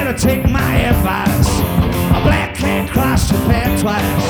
better take my advice. A black cat crossed your path twice.